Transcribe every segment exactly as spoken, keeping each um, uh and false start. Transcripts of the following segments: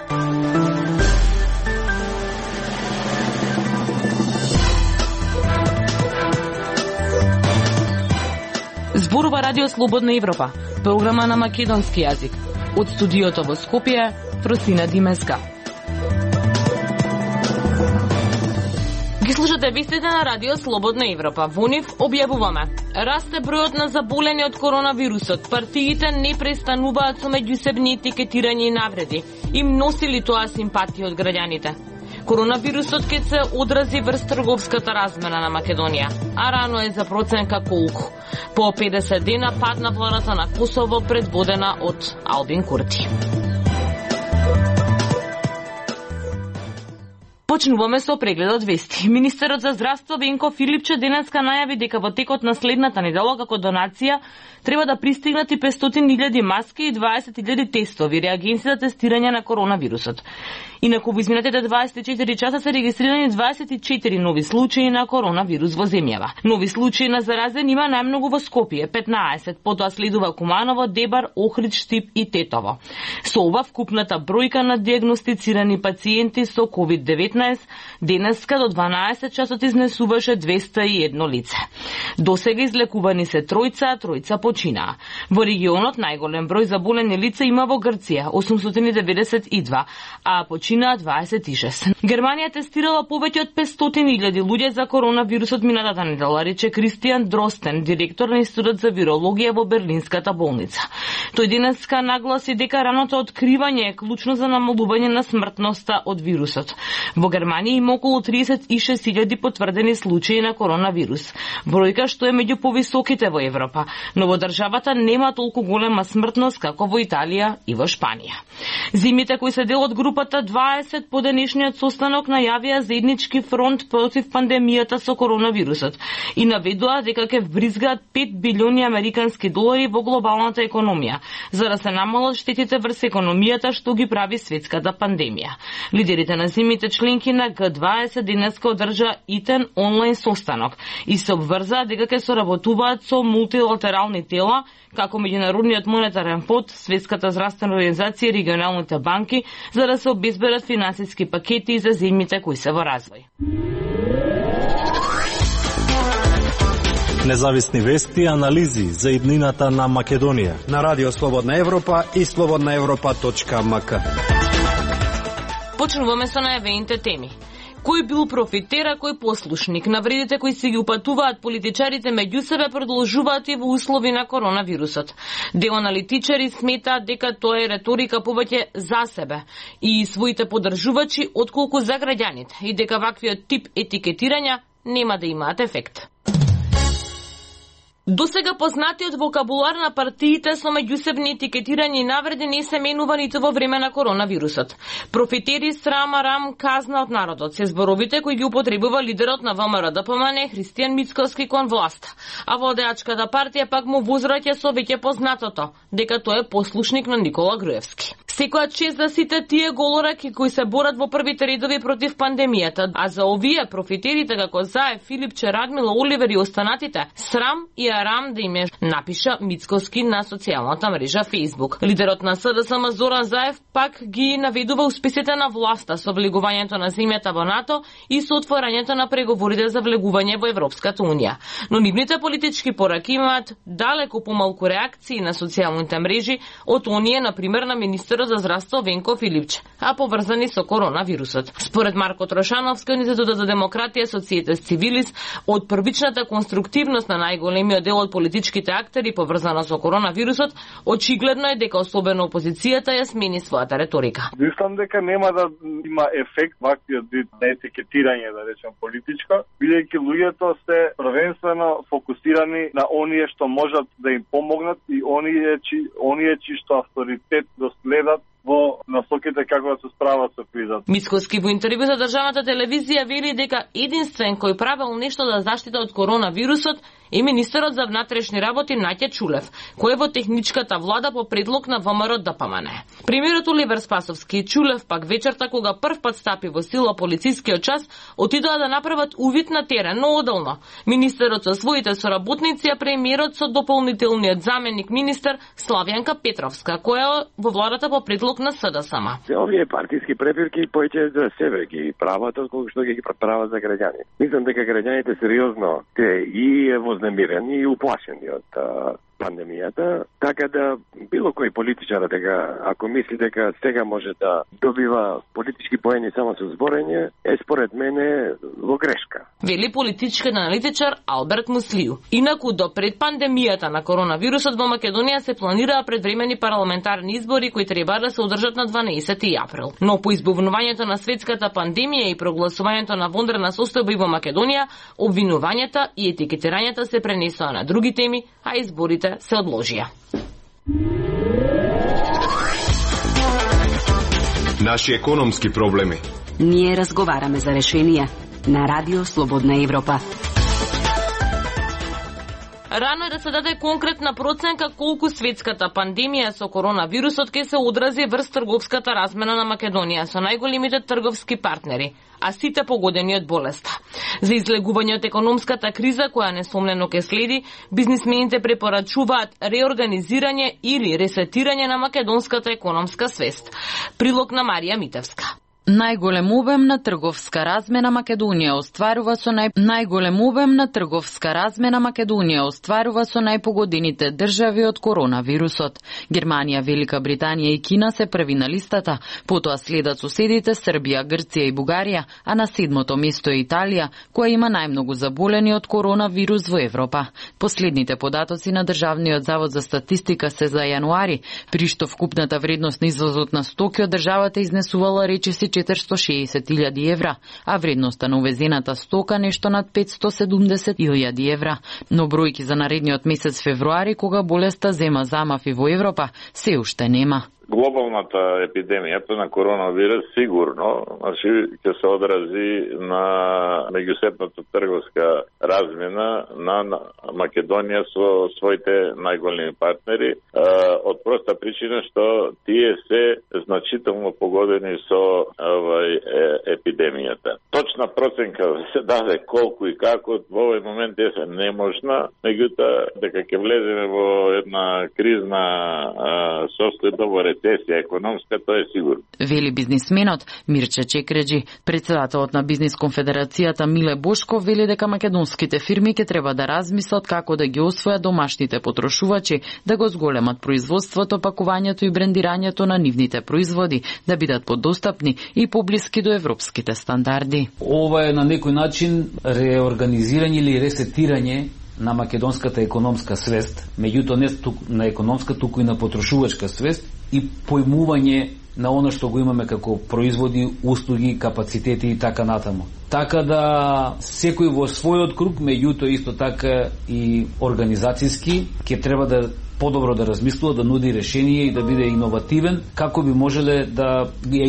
Зборува Радио Слободна Европа, програма на македонски јазик. Од студиото во Скопје, Фросина Димеска. Ги слушате вестите на Радио Слободна Европа. Во нив објавуваме: расте бројот на заболени од коронавирусот, партиите не престануваат со меѓусебни етикетирање и навреди. Им носи ли тоа симпатија од граѓаните? Коронавирусот ќе се одрази врз трговската размена на Македонија, а рано е за проценка колку. По педесет дена падна владата на Косово, предводена од Албин Курти. Почнуваме со прегледот вести. Министерот за здравство Венко Филипче денеска најави дека во текот на следната недела како донација треба да пристигнат и петстотини илјади маски и дваесет илјади тестови, реагенци за тестирање на коронавирусот. Инаку во изминатите дваесет и четири часа се регистрирани дваесет и четири нови случаи на коронавирус во земјава. Нови случаи на заразен има најмногу во Скопје, петнаесет, потоа следува Куманово, Дебар, Охрид, Штип и Тетово. Со ова вкупната бројка на диагностицирани пациенти со ковид деветнаесет денеска до дванаесет часот изнесуваше двеста и едно лице. Досега излекувани се тројца, тројца починаа. Во регионот најголем број заболени лица има во Грција, осумстотини деветдесет и два, а починаа дваесет и шест. Германија тестирала повеќе од петстотини илјади луѓе за коронавирусот минатата недела, рече Кристијан Дростен, директор на Институтот за вирологија во Берлинската болница. Тој денеска нагласи дека раното откривање е клучно за намалување на смртноста од вирусот. Во Германија има околу триесет и шест илјади потврдени случаи на коронавирус, бројка што е меѓу повисоките во Европа, но во државата нема толку голема смртност како во Италија и во Шпанија. Зимите кои се дел од групата дваесет по денешниот состанок најавија заеднички фронт против пандемијата со коронавирусот и наведува дека ќе вбризгаат пет билиони американски долари во глобалната економија, за да се намалат штетите врз економијата што ги прави светската пандемија. Лидерите на зимите членки на Г дваесет денеска одржа итен онлайн состанок и се обврзаа дека ќе соработуваат со мултилатерални тела како Меѓународниот монетарен фонд, Светската здравствена организација и регионалните банки, за да се обезбедат финансиски пакети за земјите кои се во развој. Независни вести и анализи за иднината на Македонија на Радио Слободна Европа и слободна европа точка ем ка. Почнуваме со најавените теми. Кој бил профитер, а кој послушник? Навредите кои се ги упатуваат политичарите меѓу себе продолжуваат и во услови на коронавирусот. Дел аналитичари сметаат дека тоа е реторика повеќе за себе и своите поддржувачи отколку за граѓаните и дека ваквиот тип етикетирања нема да имаат ефект. Досега познатиот вокабулар на партиите со меѓусебни етикетирање и навреди не се менува ниту во време на коронавирусот. Профитери, срам, арам, казна од народот се зборовите кои ги употребува лидерот на Вэ Ем Р Д П М Н Христијан Мицкоски кон власта, а владеачката партија пак му возвраќа со веќе познатото дека тој е послушник на Никола Груевски. Секоја чест за сите тие голораки кои се борат во првите редови против пандемијата, а за овие профитерите како Заев, Филипче, Радмила, Оливер и останатите, срам и арам да им е, напиша Мицкоски на социјалната мрежа Facebook. Лидерот на С Д С М Зоран Заев пак ги наведува успесите на власта со влегувањето на земјата во НАТО и со отворањето на преговорите за влегување во Европската унија. Но нивните политички пораки имаат далеку помалку реакции на социјалните мрежи од оние, например, на министерот за здравство Венко Филипче, а поврзани со коронавирусот. Според Марко Трошановски, Институтот за демократија Societas Civilis, од првичната конструктивност на најголемиот дел од политичките актери поврзана со коронавирусот, очигледно е дека особено опозицијата ја смени својата реторика. Мислам дека нема да има ефект ваквиот вид на етикетирање, да речем политичко, бидејќи луѓето се првенствено фокусирани на оние што можат да им помогнат и оние чи оние чи што авторитет го следат во насоките како да се справат со кризата. Мицкоски во интервју за државната телевизија вели дека единствен кој правел нешто да заштита од коронавирусот и министерот за внатрешни работи Наќа Чулев, кој е во техничката влада по предлог на ВМРО Д П М Н. Премиерот Оливер Спасовски и Чулев пак вечерта кога прв пат стапи во сила полицискиот час, отидоа да направат увид на терен, но одолно. Министерот со своите соработници, а премиерот со дополнителниот заменик министер Славјанка Петровска, која е во владата по предлог на С Д С М. Овие партиски препирки поќе за себе ги прават, отколку што ги прават за граѓани. Мислам дека граѓаните сериозно те и вознемирени и уплашени од пандемијата, така да било кој политичар дека ако мисли дека сега може да добива политички поени само со зборење, е според мене во грешка. Вели политичкиот аналитичар Алберт Муслију. Инаку до пред пандемијата на коронавирусот во Македонија се планираа предвремени парламентарни избори кои треба да се одржат на дванаесети април. Но по избувнувањето на светската пандемија и прогласувањето на вонредна состојба во Македонија, обвинувањата и етикетирањата се пренесоа на други теми, а изборите се одложија. Наши економски проблеми. Ние разговараме за решенија на Радио Слободна Европа. Рано е да се даде конкретна проценка колку светската пандемија со коронавирусот ќе се одрази врз трговската размена на Македонија со најголемите трговски партнери, а сите погодени од болеста. За излегување од економската криза, која несомнено ќе следи, бизнисмените препорачуваат реорганизирање или ресетирање на македонската економска свест. Прилог на Марија Митевска. Најголем обем на трговска размена Македонија остварува со нај... најголем обем на трговска размена Македонија остварува со најпогодените држави од коронавирусот. Германија, Велика Британија и Кина се први на листата, потоа следат соседите Србија, Грција и Бугарија, а на седмото место е Италија, која има најмногу заболени од коронавирус во Европа. Последните податоци на Државниот завод за статистика се за јануари, при што вкупната вредност на извозот на стоки од државата изнесувала речиси четиристо шеесет илјади евра, а вредноста на увезената стока нешто над петсто седумдесет илјади евра. Но бројки за наредниот месец февруари, кога болеста зема замав и во Европа, се уште нема. Глобалната епидемијата на коронавирус сигурно значи ќе се одрази на меѓусебната трговска размена на Македонија со своите најголеми партнери, од проста причина што тие се значително погодени со овај епидемијата. Точна проценка се даде колку и како во овој момент е неможна, меѓутоа дека ќе влеземе во една кризна состојба, во рецесија економска, тоа е сигурно. Вели бизнисменот Мирче Чекреджи. Председателот на Бизнис конфедерацијата Миле Бошков вели дека македонските фирми ќе треба да размислат како да ги освојат домашните потрошувачи, да го зголемат производството, пакувањето и брендирањето на нивните производи, да бидат подостапни и поблиски до европските стандарди. Ова е на некој начин реорганизирање или ресетирање на македонската економска свест, меѓутоа не на економска, туку и на потрошувачка свест и поимување на оно што го имаме како производи, услуги, капацитети и така натаму. Така да секој во својот круг, меѓутоа исто така и организацијски, ќе треба да подобро да размислува, да нуди решение и да биде иновативен, како би можеле да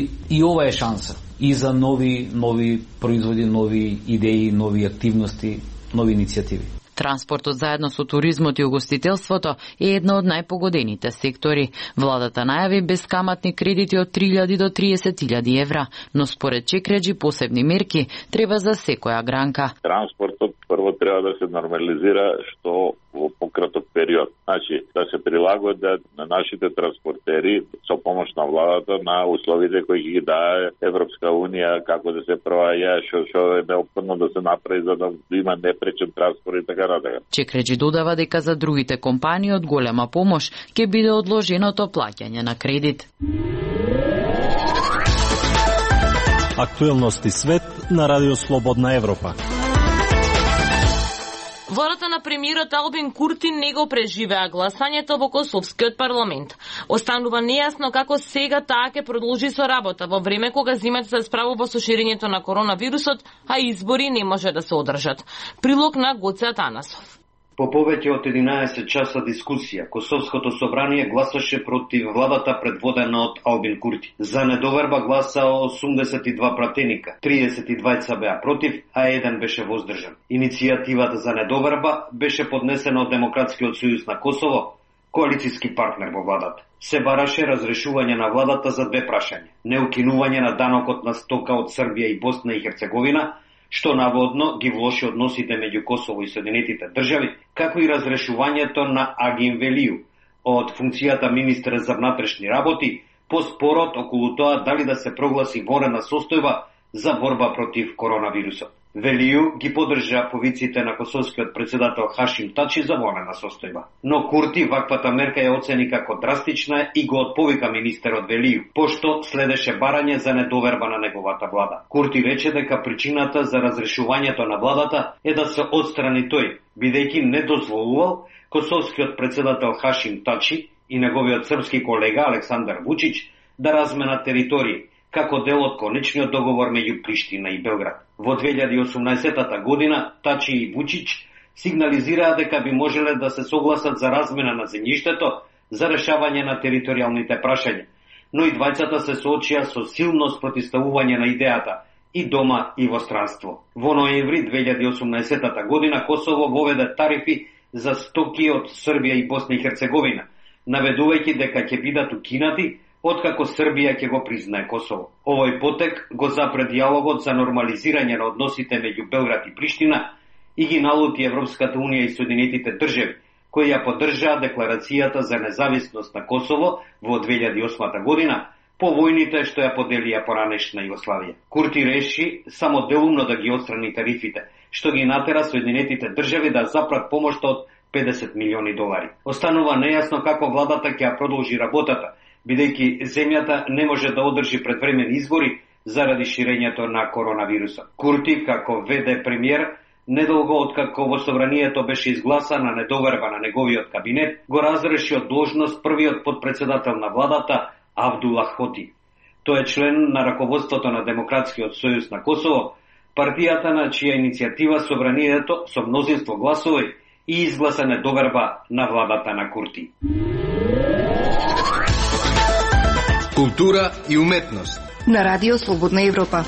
и ова е шанса и за нови нови производи, нови идеи, нови активности, нови иницијативи. Транспортот заедно со туризмот и угостителството е едно од најпогодените сектори. Владата најави бескаматни кредити од три илјади до триесет илјади евра, но според Чекреджи посебни мерки треба за секоја гранка. Транспортот прво треба да се нормализира што во пократок период. Значи, да се прилагодат на нашите транспортери со помош на владата на условите кои ги дае Европска унија, како да се проваја, што што е неопходно да се направи за да има непречен транспорт и така натаму. Чекреджи додава дека за другите компании од голема помош ќе биде одложеното плаќање на кредит. Актуелности свет на Радио Слободна Европа. Владата на премиерот Албин Курти не го преживеа гласањето во Косовскиот парламент. Останува нејасно како сега таа ќе продолжи со работа во време кога зимата се справува со ширењето на коронавирусот, а избори не може да се одржат. Прилог на Гоце Атанасов. По повеќе од единаесет часа дискусија, Косовското собрание гласаше против владата предводена од Албин Курти. За недоверба гласаа осумдесет и два пратеника, триесет и двајца беа против, а еден беше воздржан. Иницијативата за недоверба беше поднесена од Демократскиот сојуз на Косово, коалицијски партнер во владата. Се бараше разрешување на владата за две прашања: неукинување на данокот на стока од Србија и Босна и Херцеговина, што наводно ги влоши односите меѓу Косово и Соединетите држави, како и разрешувањето на Агим Велију од функцијата министер за внатрешни работи по спорот околу тоа дали да се прогласи вонредна состојба за борба против коронавирусот. Велију ги поддржа повиците на косовскиот председател Хашим Тачи за вонредна состојба. Но Курти ваквата мерка ја оцени како драстична и го отповика министерот Велију, пошто следеше барање за недоверба на неговата влада. Курти рече дека причината за разрешувањето на владата е да се отстрани тој, бидејќи не дозволувал косовскиот председател Хашим Тачи и неговиот српски колега Александар Вучич да разменат територии, како дел од конечниот договор меѓу Приштина и Белград. Во две илјади и осумнаесета година Тачи и Вучич сигнализираа дека би можеле да се согласат за размена на земјиштето за решавање на територијалните прашања, но и двајцата се соочија со силно спротивставување на идејата и дома и во странство. Во ноември две илјади и осумнаесета година Косово воведе тарифи за стоки од Србија и Босна и Херцеговина, наведувајќи дека ќе бидат укинати откако Србија ќе го признае Косово. Овој потек го запре диалогот за нормализирање на односите меѓу Белград и Приштина и ги налути Европската унија и Соединетите држави, кои ја поддржаа декларацијата за независност на Косово во две илјади и осма година по војните што ја поделија поранешна Југославија. Курти реши само делумно да ги отстрани тарифите, што ги натера Соединетите држави да запрат помошта од педесет милиони долари. Останува нејасно како владата ќе ја продолжи работата, бидејќи земјата не може да одржи предвремени избори заради ширењето на коронавирусот. Курти, како вд премиер, недолго откако во собранието беше изгласана недоверба на неговиот кабинет, го разреши од должност првиот подпредседател на владата Авдула Хоти. Тој е член на раководството на Демократскиот сојуз на Косово, партијата на чија иницијатива собранието со мнозинство гласови и изгласа недоверба на владата на Курти. Култура и уметност на Радио Слободна Европа.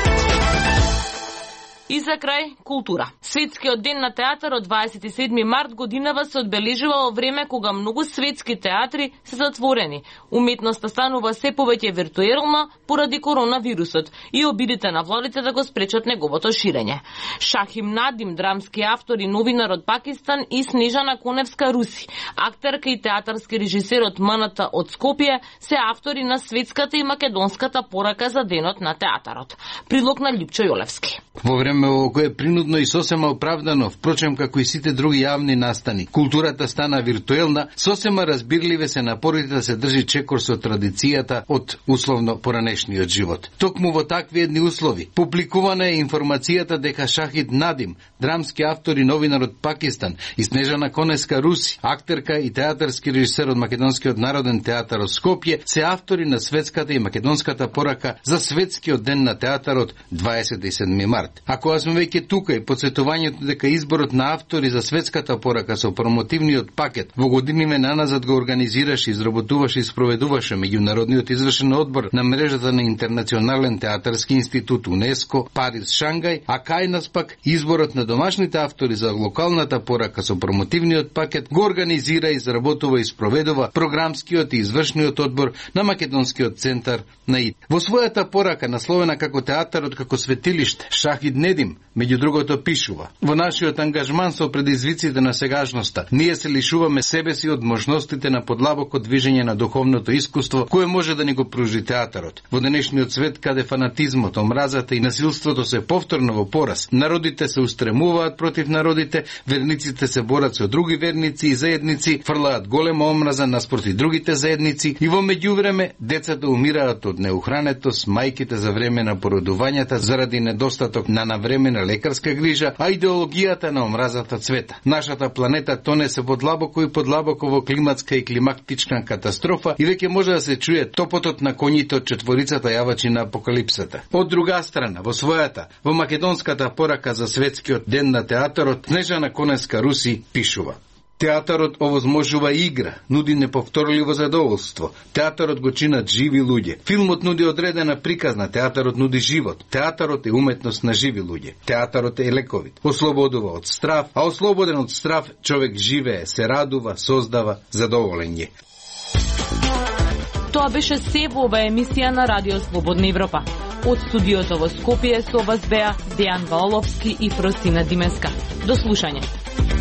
И за крај, култура. Светскиот ден на театарот дваесет и седми март годинава се одбележува во време кога многу светски театри се затворени. Уметноста станува се повеќе виртуелна поради коронавирусот и обидите на владите да го спречат неговото ширење. Шахим Надим, драмски автор и новинар од Пакистан, и Снежана Коневска Руси, актерка и театарски режисер од МНТ од Скопје, се автори на светската и македонската порака за денот на театарот. Прилог на Љупчо Јолевски. Во време во кое е принудно и сосема оправдано, впрочем како и сите други јавни настани, културата стана виртуелна, сосема разбирливе се напорите да се држи чекор со традицијата од условно поранешниот живот. Токму во такви едни услови, публикувана е информацијата дека Шахид Надим, драмски автор и новинар од Пакистан, и Снежана Коневска Руси, актерка и театарски режисер од Македонскиот народен театар од Скопје, се автори на светската и македонската порака за светскиот ден на театарот дваесет и седми март. Ако сме веќе тука и подсетувањето дека изборот на автори за светската порака со промотивниот пакет во годиниве наназад го организираше, изработуваше и спроведуваше меѓународниот извршен одбор на мрежата на Интернационален театарски институт УНЕСКО, Париз, Шангај, а кај нас пак изборот на домашните автори за локалната порака со промотивниот пакет го организира, изработува и спроведува програмскиот и извршниот одбор на Македонскиот центар на ИТ. Во својата порака, насловена како Театарот како светилиште, Шахид Недим, меѓу другото, пишува: во нашиот ангажман со предизвиците на сегажноста, ние се лишуваме себе си од можностите на подлабоко движење на духовното искуство кое може да ни го пружи театарот. Во денешниот свет каде фанатизмот, омразата и насилството се повторно во пораз, народите се устремуваат против народите, верниците се борат со други верници и заедници, фрлаат голема омраза наспроти другите заедници и во меѓувреме децата умираат од неухранетост, мајките за време на породувањата заради недостаток концептот на навремена лекарска грижа, а идеологијата на омразата цвета. Нашата планета тоне се подлабоко и подлабоко во климатска и климатична катастрофа и веќе може да се чуе топотот на коњите од четворицата јавачи на апокалипсата. Од друга страна, во својата, во македонската порака за светскиот ден на театарот, Снежана Конеска-Руси пишува: Театарот овозможува игра, нуди неповторливо задоволство. Театарот го чинат живи луѓе. Филмот нуди одредена приказна, театарот нуди живот. Театарот е уметност на живи луѓе. Театарот е лековит. Ослободува од страв, а ослободен од страв човек живее, се радува, создава, задоволен е. Тоа беше се во ова емисија на Радио Слободна Европа. Од студиото во Скопје со вас беа Дејан Валовски и Фросина Димеска. До слушање.